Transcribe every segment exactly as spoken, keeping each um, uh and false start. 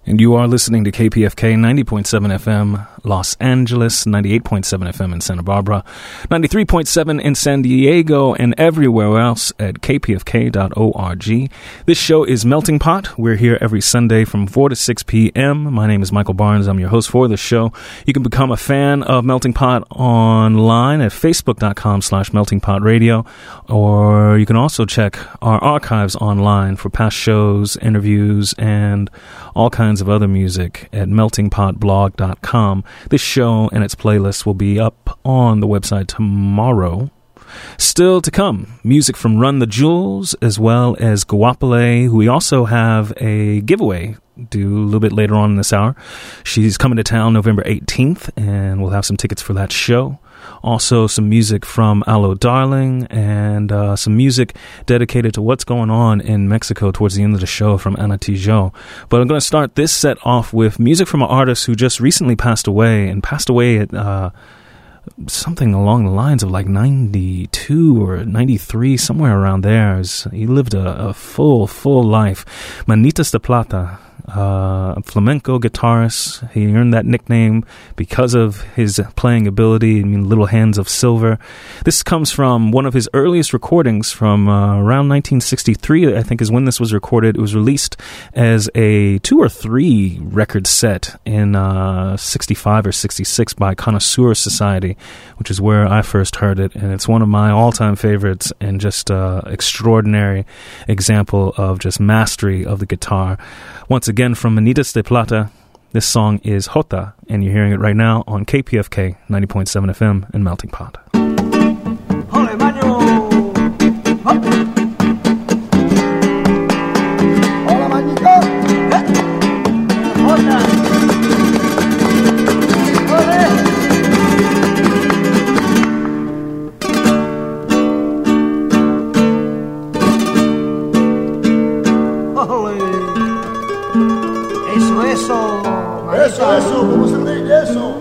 And you are listening to K P F K ninety point seven F M Los Angeles, ninety-eight point seven F M in Santa Barbara, ninety-three point seven in San Diego, and everywhere else at k p f k dot org. This show is Melting Pot. We're here every Sunday from four to six p.m. My name is Michael Barnes. I'm your host for the show. You can become a fan of Melting Pot online at facebook.com slash melting pot radio, or you can also check our archives online for past shows, interviews, and all kinds of other music at melting pot blog dot com. This show and its playlist will be up on the website tomorrow. Still to come, music from Run the Jewels, as well as Guapale, who we also have a giveaway due a little bit later on in this hour. She's coming to town November eighteenth, and we'll have some tickets for that show. Also, some music from Aloe Darling, and uh, some music dedicated to what's going on in Mexico towards the end of the show from Ana Tijoux. But I'm going to start this set off with music from an artist who just recently passed away, and passed away at uh, something along the lines of like ninety-two or ninety-three, somewhere around there. He lived a, a full, full life. Manitas de Plata. Uh, a flamenco guitarist. He earned that nickname because of his playing ability. I mean, Little Hands of Silver. This comes from one of his earliest recordings from uh, around nineteen sixty-three, I think is when this was recorded. It was released as a two or three record set in uh, sixty-five or sixty-six by Connoisseur Society, which is where I first heard it. And it's one of my all-time favorites, and just uh, extraordinary example of just mastery of the guitar. Once again, from Manitas de Plata, this song is Jota, and you're hearing it right now on K P F K ninety point seven F M and Melting Pot. Hola, Maño. Hola, Mañito. Jota. Eso, eso, ¿cómo se dice eso?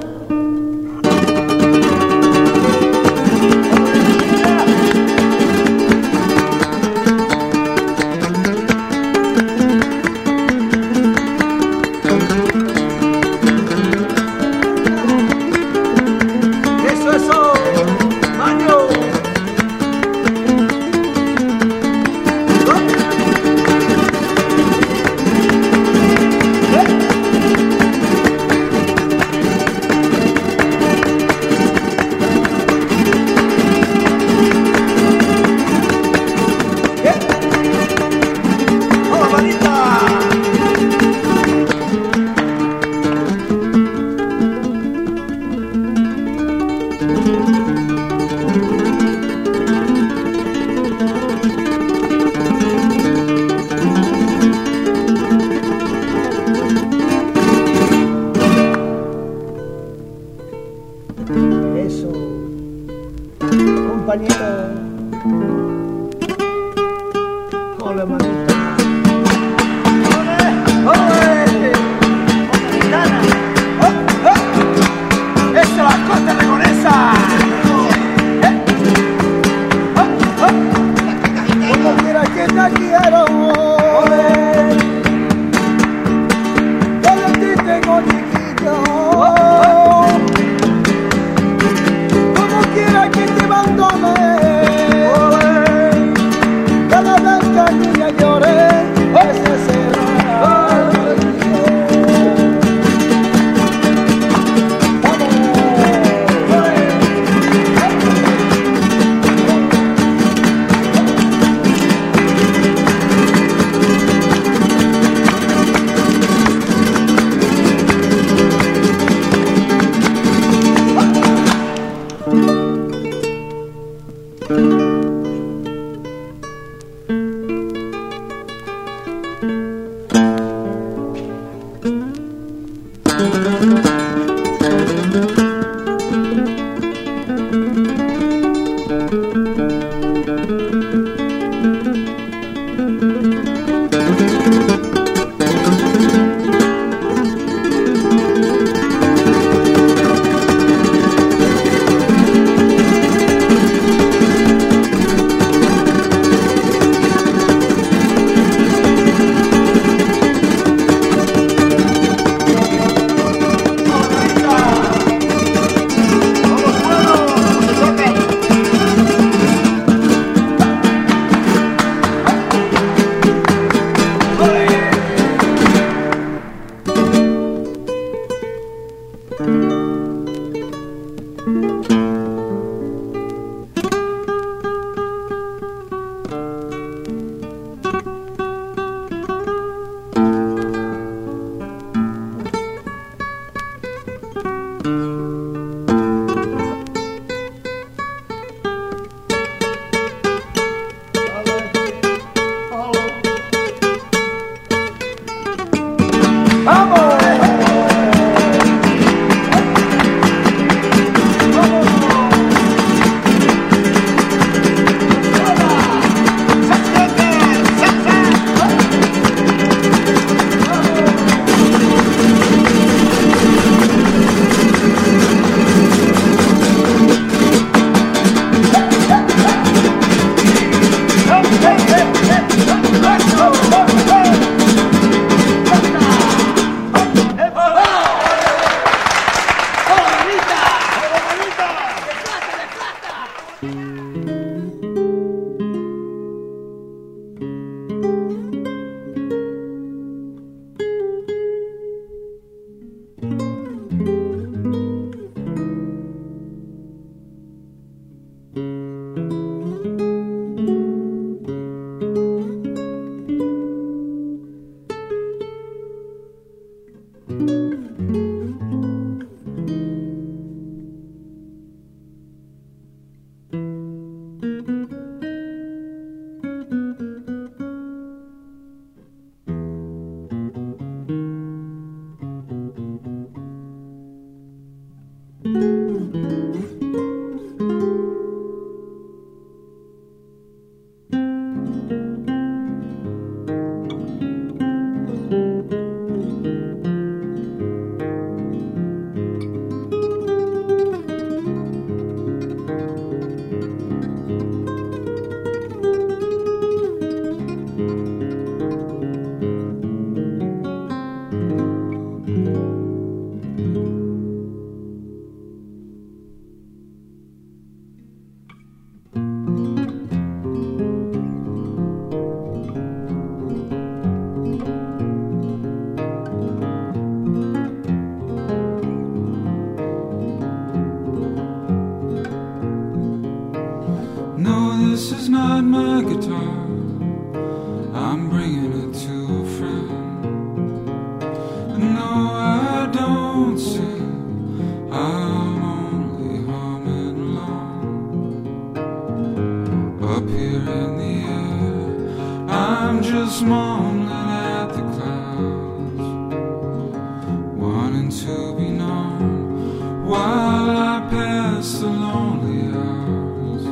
no, I don't sing, I'm only humming along. Up here in the air, I'm just mumbling at the clouds, wanting to be known while I pass the lonely hours.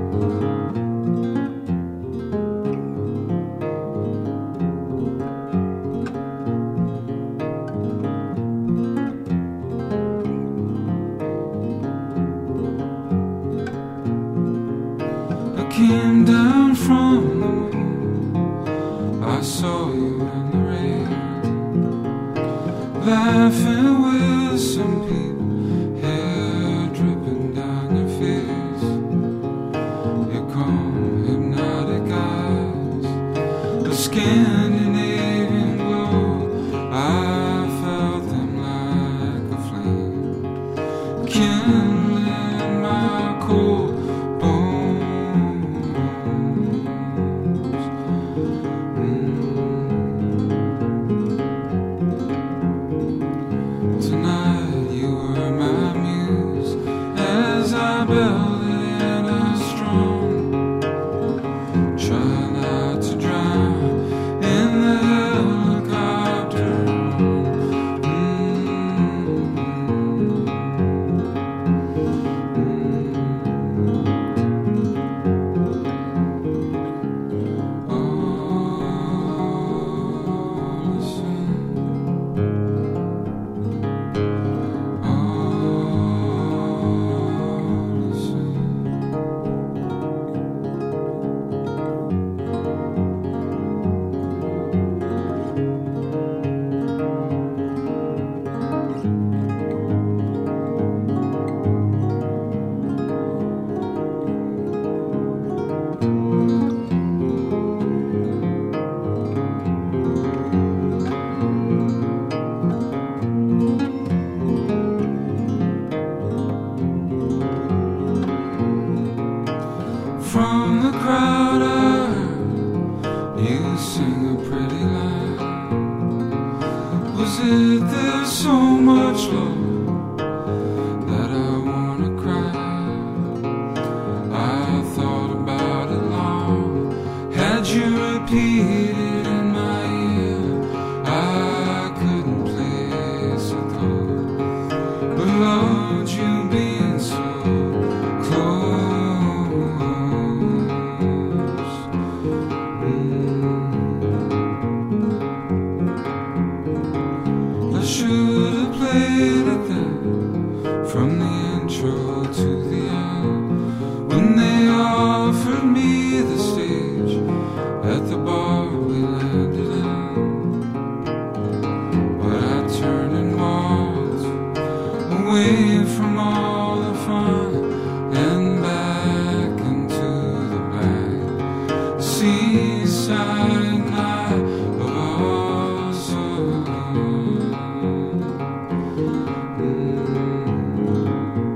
I came down from the moon, I saw you in the rain, laughing with some people, hair dripping down your face. Your calm, hypnotic eyes, a Scandinavian glow, I felt them like a flame, kindling my cold bones. Mm. Tonight you were my muse as I belted in a strong. Try not to drown in the helicopter. From the crowd I heard you sing a pretty line. Was it there's so much love that I wanna cry? I thought about it long, had you repeated in my ear, I couldn't place a thought, but loved you being so close. I should have played it then, from the intro to the end, when they offered me the stage at the bar we landed in. But I turned and walked away from all the fun and back into the back seaside night of our saloon. Mm.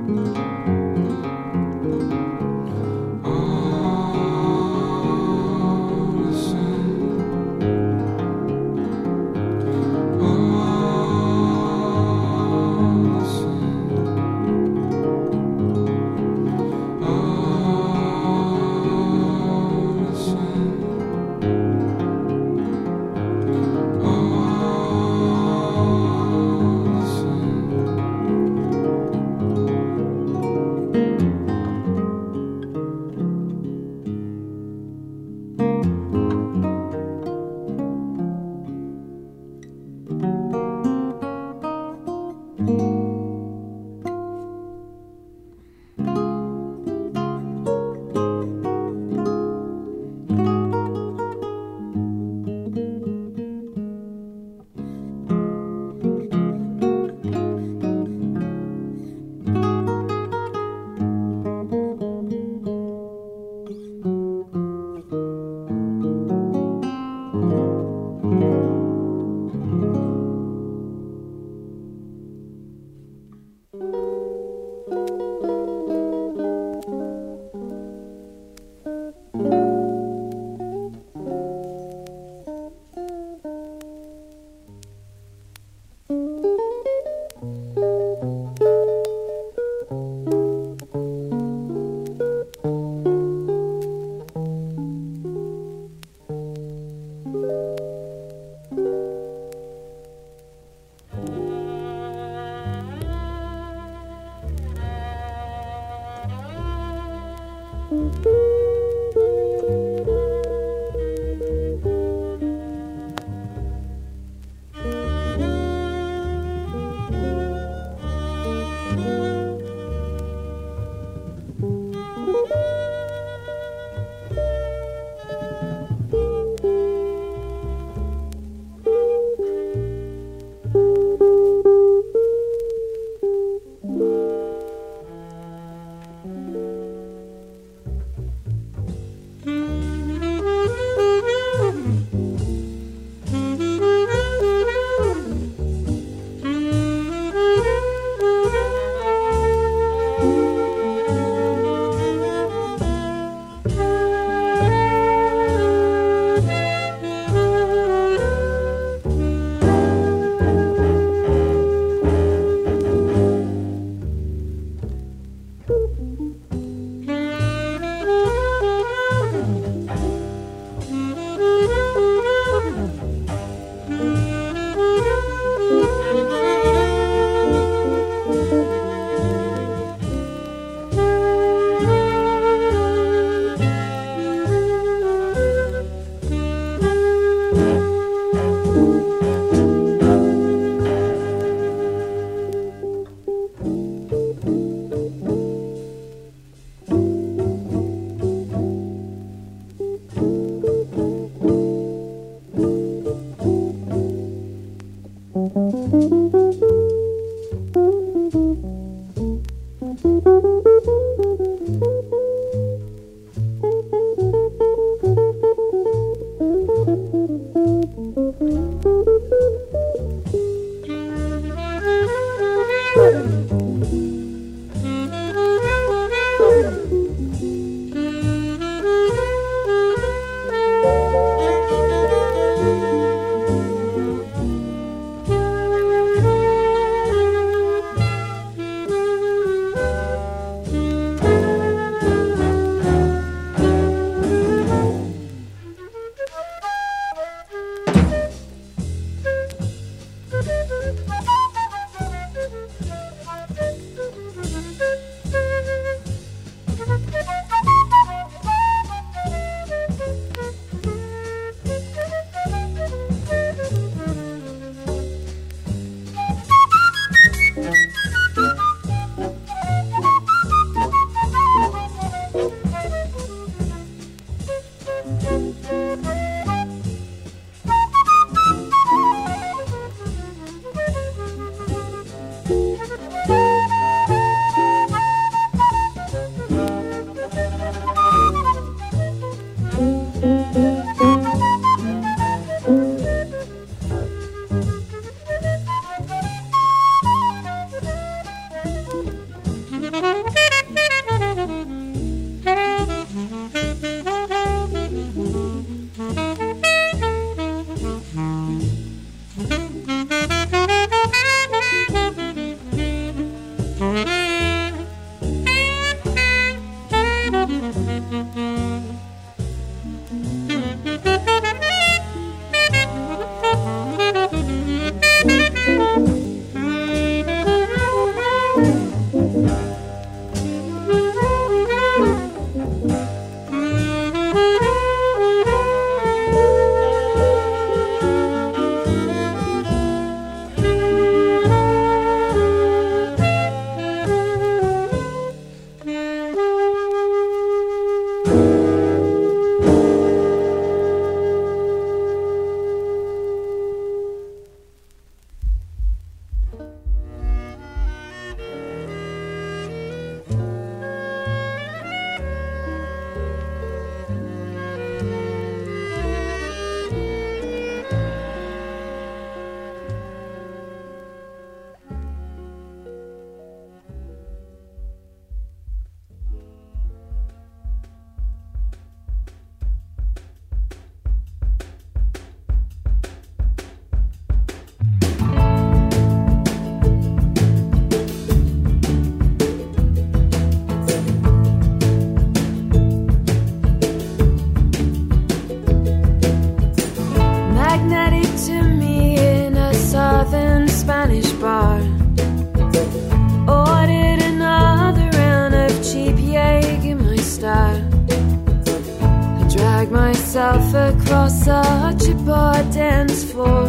myself across such a bar dance floor.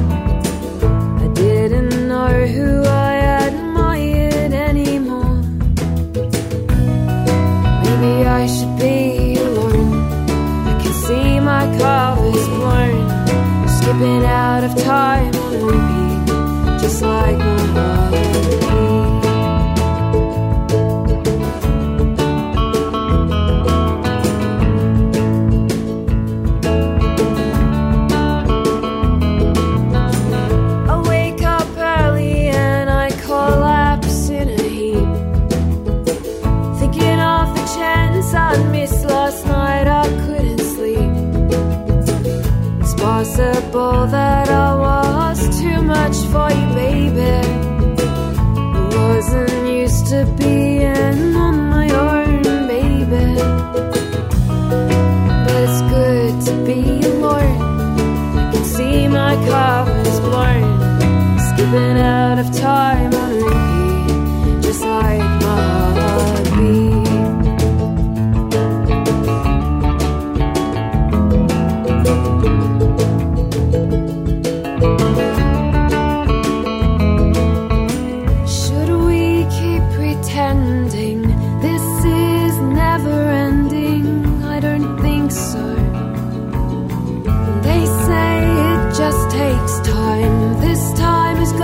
I didn't know who I admired anymore. Maybe I should be alone. I can see my covers blown, skipping out of time on repeat, just like my heartbeat. I missed last night, I couldn't sleep. It's possible that I was too much for you, baby. I wasn't used to being on my own, baby. But it's good to be alone. I can see my covers blown, skipping out of time on repeat, just like my heartbeat. Takes time, this time is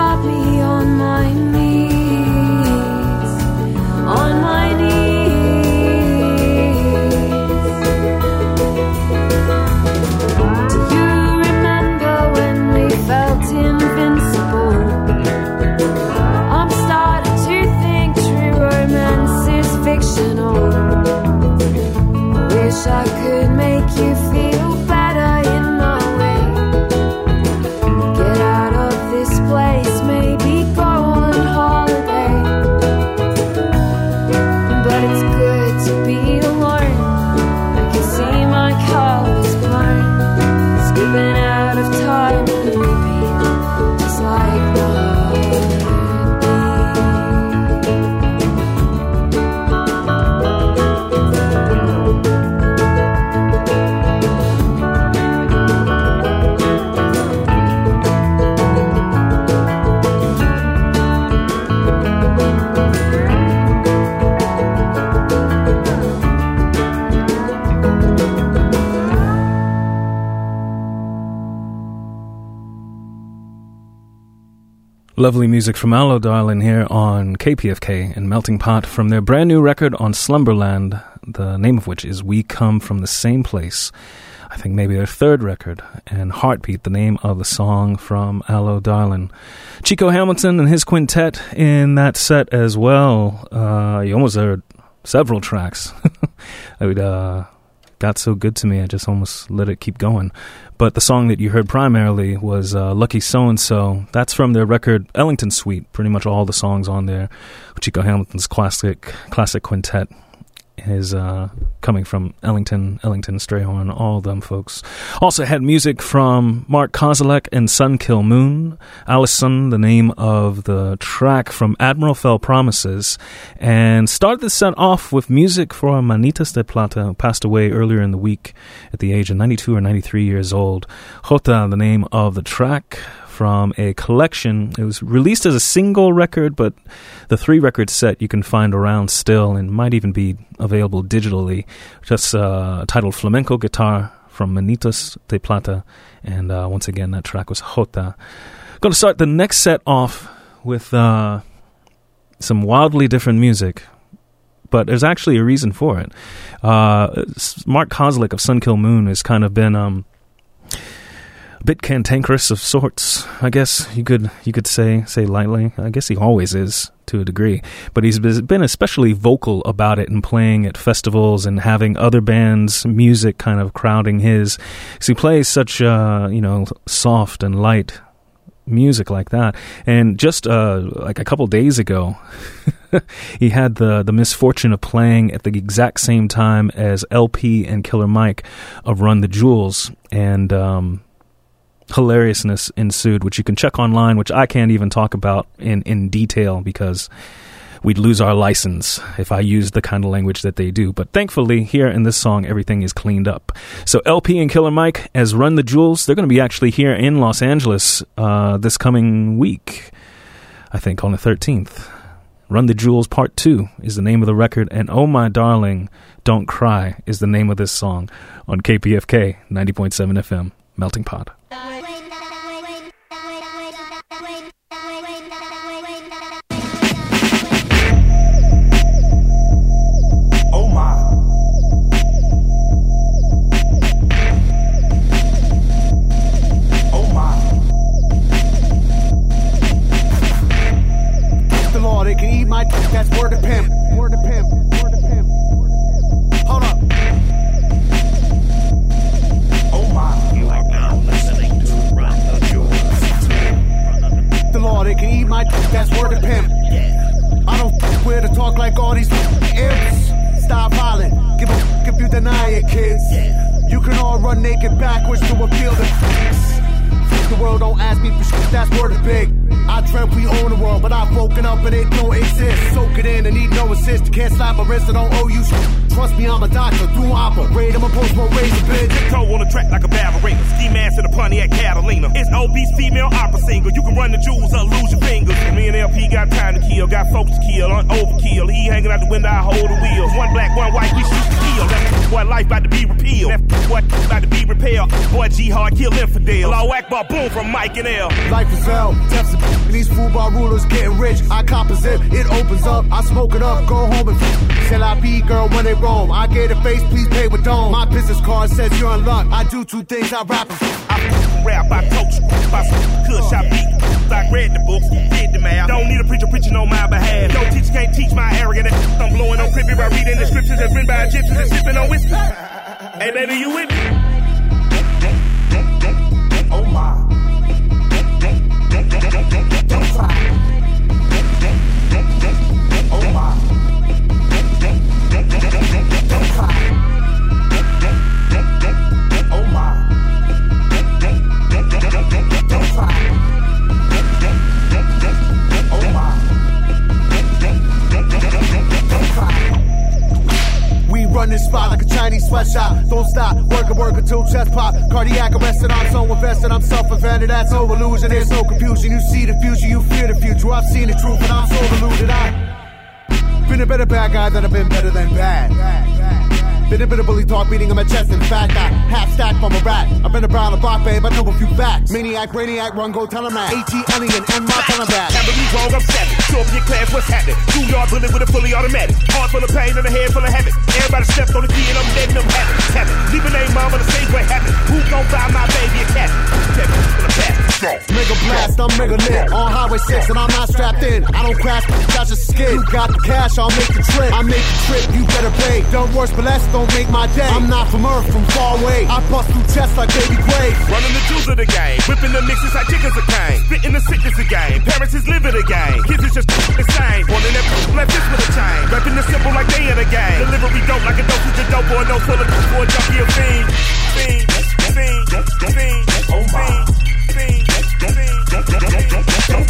Lovely music from Allo Darling here on K P F K and Melting Pot from their brand new record on Slumberland, the name of which is We Come From the Same Place. I think maybe their third record, and Heartbeat, the name of the song from Allo Darling. Chico Hamilton and his quintet in that set as well. Uh, you almost heard several tracks. It uh, got so good to me, I just almost let it keep going. But the song that you heard primarily was uh, Lucky So-and-So. That's from their record Ellington Suite. Pretty much all the songs on there. Chico Hamilton's classic classic quintet is uh, coming from Ellington, Ellington, Strayhorn, all them folks. Also had music from Mark Kozelek and Sun Kil Moon. Allison, the name of the track from Admiral Fell Promises. And started the set off with music for Manitas de Plata, who passed away earlier in the week at the age of ninety-two or ninety-three years old. Jota, the name of the track from a collection. It was released as a single record, but the three record set you can find around still and might even be available digitally. Just uh, titled Flamenco Guitar from Manitas de Plata. And uh, once again, that track was Jota. Going to start the next set off with uh, some wildly different music, but there's actually a reason for it. Uh, Mark Kozelek of Sun Kil Moon has kind of been Um, bit cantankerous of sorts, I guess you could you could say say lightly. I guess he always is to a degree, but he's been especially vocal about it and playing at festivals and having other bands' music kind of crowding his. So he plays such uh, you know soft and light music like that. And just uh, like a couple days ago, he had the the misfortune of playing at the exact same time as L P and Killer Mike of Run the Jewels, and um, hilariousness ensued, which you can check online, which I can't even talk about in, in detail because we'd lose our license if I used the kind of language that they do. But thankfully, here in this song, everything is cleaned up. So L P and Killer Mike as Run the Jewels, they're going to be actually here in Los Angeles uh, this coming week, I think on the thirteenth. Run the Jewels Part two is the name of the record, and Oh My Darling, Don't Cry is the name of this song on K P F K ninety point seven F M, Melting Pot. That's word to pimp, word to pimp, word to pimp. Hold up. Oh my. You are now listening to Run the Jewels. The law, they can eat my that's word to pimp. I don't f- where to talk like all these imps. Stop hollering. Give a f- if you deny it, kids. You can all run naked backwards to appeal to the world. Don't ask me for shit, that's word is big. I dreamt we own the world, but I've woken up and it don't exist. Soak it in and need no assist. Can't slap my wrist, I don't owe you shit. Trust me, I'm a doctor, do operate. I'm a post-war razor bitch. Tiptoe on the track like a ballerina. Ski mask in a Pontiac Catalina. It's obese female opera singer. You can run the jewels or lose your fingers. Me and L P got time to kill, got folks to kill, on overkill. He hanging out the window, I hold the wheels. One black, one white, we shoot to kill. That boy life about to be repealed. That boy about to be repaired. Boy G hard kill infidel. Law Akbar boom from Mike and L. Life is hell. Death's a b- these football rulers getting rich. I composite, it opens up. I smoke it up, go home and f- Shall I be girl when they roam? I gave a face, please pay with dome. My business card says you're in luck. I do two things, I rap and f- I rap, I coach, I kush, I beat. I read the books, did the math. Don't need a preacher preaching on my behalf. No teacher can't teach my arrogant ass. I'm blowing on crippy by reading the scriptures that's written by Egyptians and sipping on whiskey. Hey baby, you with me? Oh my. Don't cry. Oh my. Don't cry. Oh my. Don't cry. Oh my. Don't cry. We run this spot like a Chinese sweatshop. Don't stop, work and work until chest pop. Cardiac arrested, I'm so invested, I'm self-invented. That's no illusion, there's no confusion. You see the future, you fear the future. I've seen the truth and I'm so deluded. I've been a better bad guy than I've been better than bad. Been a bit of bully talk, beating on my chest. In fact, I half stack from a rat. I've been around the block, babe, I know a few facts. Maniac, brainiac, run, go, tell him that. AT, alien, and my tell him that. Never be wrong, I'm savage. Show up in your class, what's happening? Two yard bullet with a fully automatic. Heart full of pain and a head full of habit. Everybody stepped on the key and I'm letting them have it. Have it. Leave a name, mama, the same way happen. Who gon' buy my baby a cat? Mega blast, I'm mega lit. On Highway six and I'm not strapped in. I don't crash, I just skid. You got the cash, I'll make the trip. I make the trip, you better pay. Don't worse, but less, don't make my day. I'm not from Earth, from far away. I bust through chests like baby Quay. Running the juice of the game. Whipping the mixes like chickens a cane. Spitting the sickness of game. Parents is living the game. Kids is just insane. Wanting that left this with a chain. Rapping the simple like they in the game. Delivery dope like a dosage of dope or no full of for a junkie or fiend. Fiend, fiend, fiend, oh my. Fiend, fiend, fiend,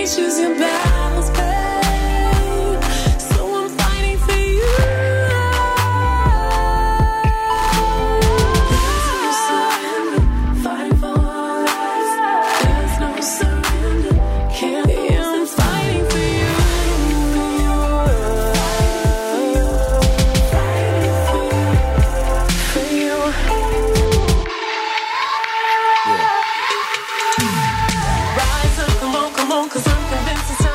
can't choose your battles, babe. So I'm fighting for you. There's no surrender, fighting for our lives. There's no surrender, can't lose. I'm fighting for you. Rise up, come on, come on, 'cause I'm convinced it's time.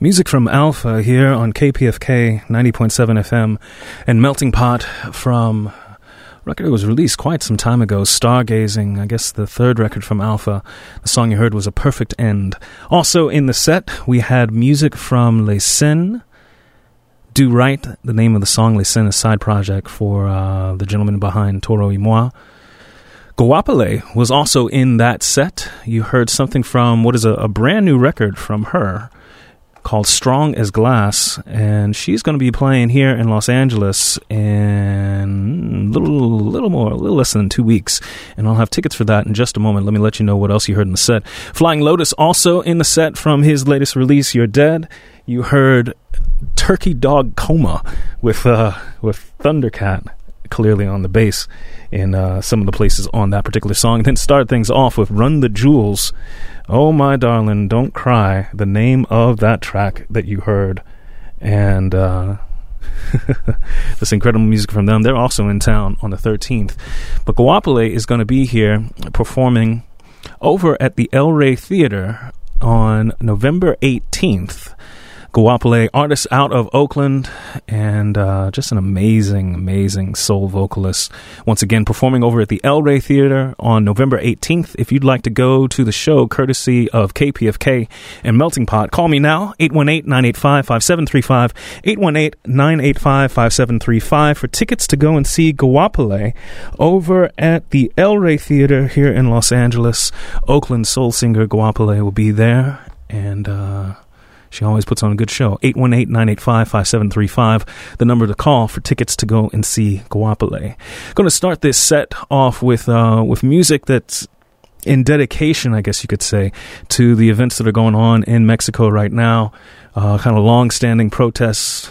Music from Alpha here on K P F K ninety point seven F M, and Melting Pot from a record that was released quite some time ago, Stargazing, I guess the third record from Alpha. The song you heard was A Perfect End. Also in the set, we had music from Les Sen, Do Right, the name of the song. Les Sen, a side project for uh, the gentleman behind Toro y Moi. Goapele was also in that set. You heard something from what is a, a brand new record from her, called Strong as Glass, and she's going to be playing here in Los Angeles in a little, little more, a little less than two weeks, and I'll have tickets for that in just a moment. Let me let you know what else you heard in the set. Flying Lotus also in the set from his latest release, You're Dead. You heard Turkey Dog Coma with uh, with Thundercat clearly on the bass in uh, some of the places on that particular song. And then start things off with Run the Jewels. Oh My Darling, Don't Cry, the name of that track that you heard. And uh, this incredible music from them. They're also in town on the thirteenth. But Goapele is going to be here performing over at the El Rey Theater on November eighteenth. Goapele, artist out of Oakland, and uh, just an amazing, amazing soul vocalist. Once again, performing over at the El Rey Theater on November eighteenth. If you'd like to go to the show, courtesy of K P F K and Melting Pot, call me now, eight one eight, nine eight five, five seven three five, eight one eight, nine eight five, five seven three five for tickets to go and see Goapele over at the El Rey Theater here in Los Angeles. Oakland soul singer Goapele will be there, and uh she always puts on a good show. eight one eight, nine eight five, five seven three five, the number to call for tickets to go and see Goapele. Going to start this set off with uh, with music that's in dedication, I guess you could say, to the events that are going on in Mexico right now. Uh, kind of long-standing protests,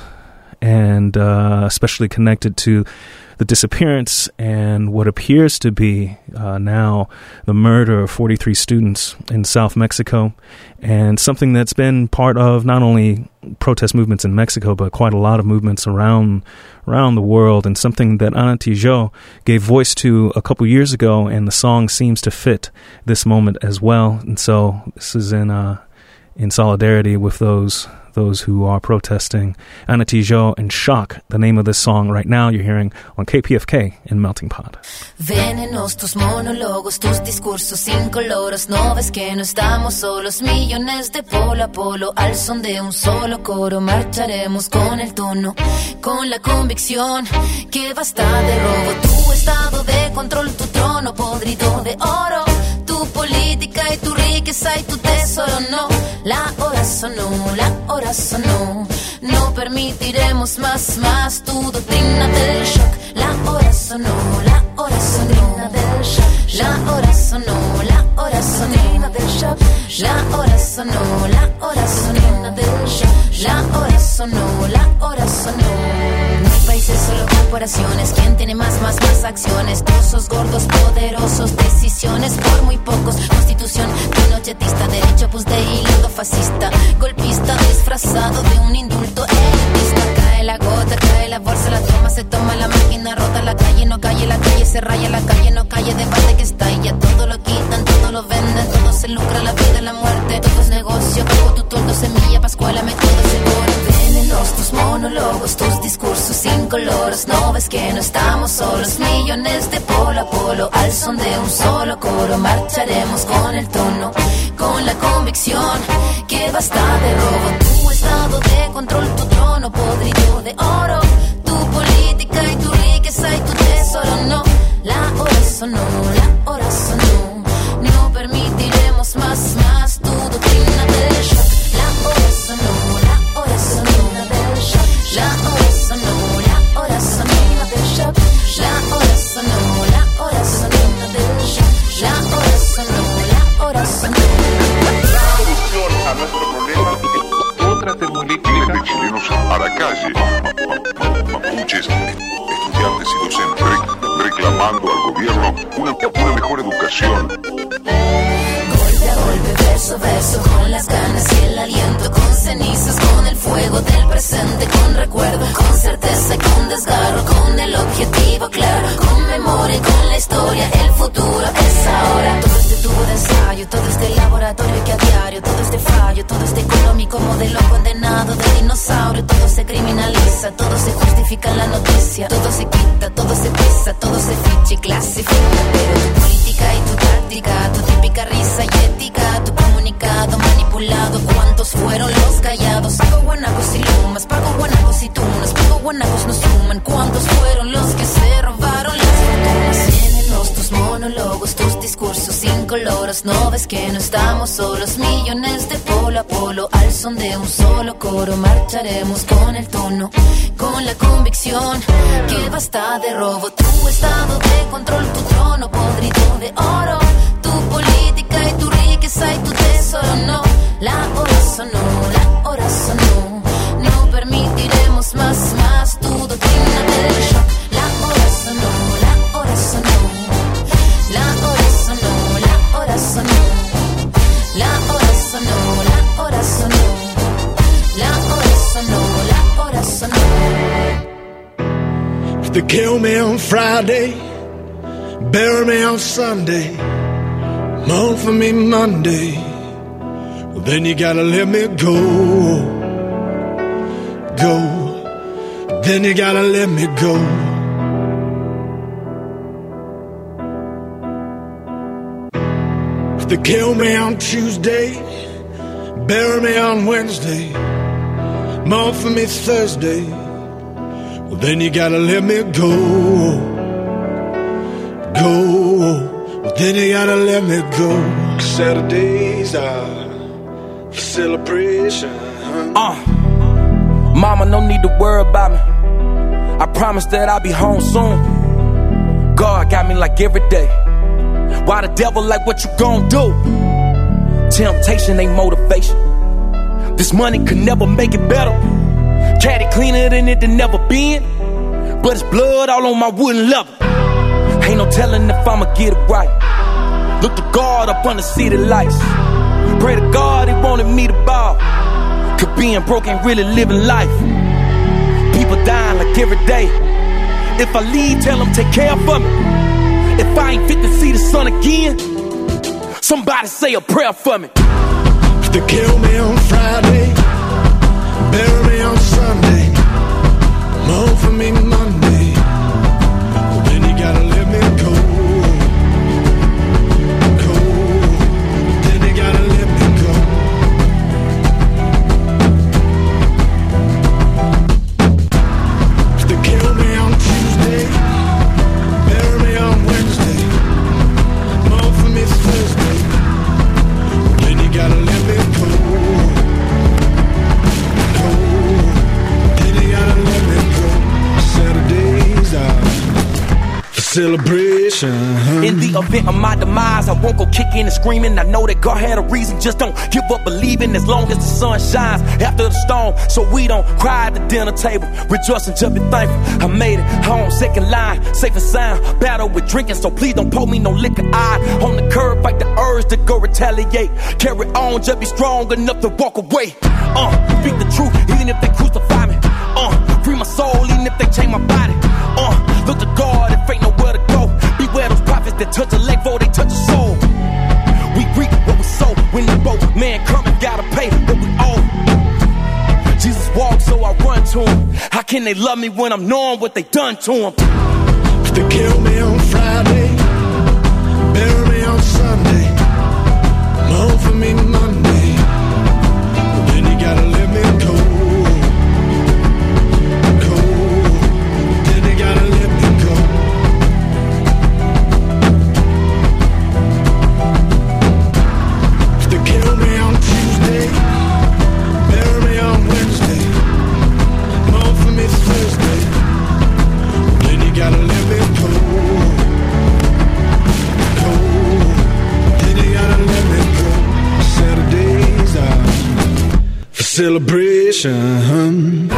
and uh, especially connected to the disappearance and what appears to be uh, now the murder of forty-three students in South Mexico, and something that's been part of not only protest movements in Mexico, but quite a lot of movements around around the world, and something that Ana Tijoux gave voice to a couple years ago, and the song seems to fit this moment as well. And so this is in uh, in solidarity with those those who are protesting. Ana Tijoux and Shock, the name of this song right now you're hearing on K P F K in Melting Pot. Venenos tus monólogos, tus discursos incoloros. No ves que no estamos solos, millones de polo a polo, al son de un solo coro. Marcharemos con el tono, con la convicción que basta de robo. Tu estado de control, tu trono podrido de oro, tu política y tu riqueza y tu tesoro. No, la hora sonó, la hora sonó. No permitiremos más, más tu doctrina del shock. La hora sonó, la hora sonó. La hora sonó, la hora sonó del shock. La hora sonó, la hora sonó del shock. La hora sonó, la hora sonó. No hay países, solo corporaciones. ¿Quién tiene más, más, más acciones? Trozos gordos, poderosos, decisiones por muy pocos. Constitución pinochetista, derecho pues de hilo fascista, golpista disfrazado de un indulto elitista. Cae la gota, cae la bolsa, la toma, se toma la máquina, rota la calle, no calle, la calle se raya, la calle no calle, debate que está y ya todo lo quitan, todo lo venden, todo se lucra, la vida, la muerte, todo es negocio, bajo tu toldo, semilla, pascuala, me todo seguro. Venenos tus monólogos, tus discursos incoloros. No ves que no estamos solos, millones de polo a polo, al son de un solo coro. Marcharemos con el tono, con la convicción que basta de robo. Tu estado de control, tu trono podrido de oro, tu política y tu riqueza y tu tesoro. No, la hora sonó, la hora sonó. No permitiremos más, más tu doctrina del shock. La hora sonó, la hora sonó del shock. La hora sonó, la hora sonó del shock. La hora sonó, la hora sonó del shock. La hora sonó, la hora sonó. A nuestro problema, otra termolítica de chilenos a la calle, mapuches, estudiantes y docentes reclamando al gobierno una, una mejor educación. Golpe a golpe, verso a verso, con las ganas y el aliento, con cenizas, con el fuego del presente, con recuerdo, con certeza y con desgarro, con el objetivo claro, con memoria y con la historia. El futuro es ahora. Todo este tubo de ensayo, todo este laboratorio que a diario, todo este fallo, todo este económico modelo condenado magnífica la noticia. Todo se quita, todo se pisa, todo se ficha y clasifica. Pero tu política y tu táctica, tu típica risa y ética, tu comunicado manipulado, ¿cuántos fueron los callados? Pago guanacos y lumas, pago guanacos y tunas, pago guanacos no suman, ¿cuántos fueron los que se robaron las fortunas? Llénenos tus monólogos, tus discursos incoloros, no ves que no estamos solos, millones de polo a polo, al son de un solo coro, marcharemos con el tono, con la convicción que basta de robo, tu estado de control, tu trono podrido de oro, tu política y tu riqueza y tu tesoro, no, la hora sonó, la hora sonó, no permitiremos más, más tu doctrina del shock, la hora sonó, la hora sonó, la hora sonó, la hora sonó, la hora sonó, la hora sonó, la hora sonó, la hora sonó. If they kill me on Friday, bury me on Sunday, mourn for me Monday, well then you gotta let me go, go, then you gotta let me go. If they kill me on Tuesday, bury me on Wednesday, mourn for me Thursday, well then you gotta let me go, go, well then you gotta let me go. Saturdays are for celebration. Uh, mama, no need to worry about me. I promise that I'll be home soon. God got me like every day. Why the devil like what you gon' do? Temptation ain't motivation. This money could never make it better. Caddy cleaner than it than never been, but it's blood all on my wooden level. Ain't no telling if I'ma get it right. Look to God up under city lights. Pray to God he wanted me to ball. Cause being broke ain't really living life. People dying like every day. If I leave, tell them take care for me. If I ain't fit to see the sun again, somebody say a prayer for me. If they kill me on Friday, bury me on Sunday, mourn for me Monday, well then you gotta let me go, go, then you gotta let me go. If they kill me on Tuesday, bury me on Wednesday, mourn for me Thursday, well then you gotta let me go, go, then you gotta let me go. Saturdays are for celebration. In the event of my demise, I won't go kicking and screaming. I know that God had a reason, just don't give up believing. As long as the sun shines after the storm, so we don't cry at the dinner table, rejoicing, just be thankful. I made it home, second line, safe and sound. Battle with drinking, so please don't pour me no liquor. I on the curb, fight the urge to go retaliate. Carry on, just be strong enough to walk away. Uh, speak the truth, even if they crucify me. Uh, free my soul, even if they change my body. Uh, look to God, if ain't nowhere to go. Beware those prophets that touch a leg before they touch a soul. We reap what we sow when the boat man coming, gotta pay what we owe. Jesus walked, so I run to him. How can they love me when I'm knowing what they done to him? If they kill me on Friday, bury me on Sunday, mourn for me Monday, well then you gotta let me go, go, then you gotta let me go. If they kill me on Tuesday, bury me on Wednesday, mourn for me Thursday, well then you gotta let me go, go, then you gotta let me go. Saturdays are for celebration.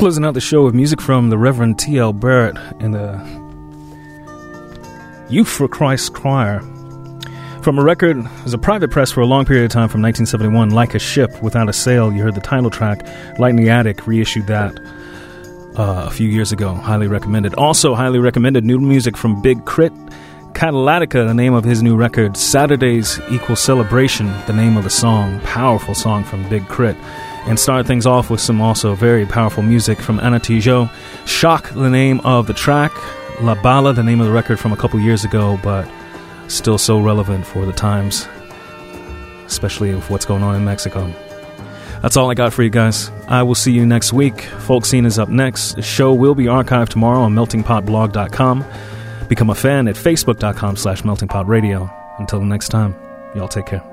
Closing out the show with music from the Reverend T L Barrett and the Youth for Christ Choir. From a record, it was a private press for a long period of time from nineteen seventy-one, Like a Ship Without a Sail. You heard the title track. Light in the Attic reissued that uh, a few years ago. Highly recommended. Also highly recommended new music from Big Crit. Catalytica, the name of his new record. Saturdays Equal Celebration, the name of the song. Powerful song from Big Crit. And start things off with some also very powerful music from Anna Tijoux. Shock, the name of the track. La Bala, the name of the record from a couple years ago, but still so relevant for the times, especially with what's going on in Mexico. That's all I got for you guys. I will see you next week. Folk Scene is up next. The show will be archived tomorrow on melting pot blog dot com. Become a fan at facebook dot com slash melting pot radio. Until the next time, y'all take care.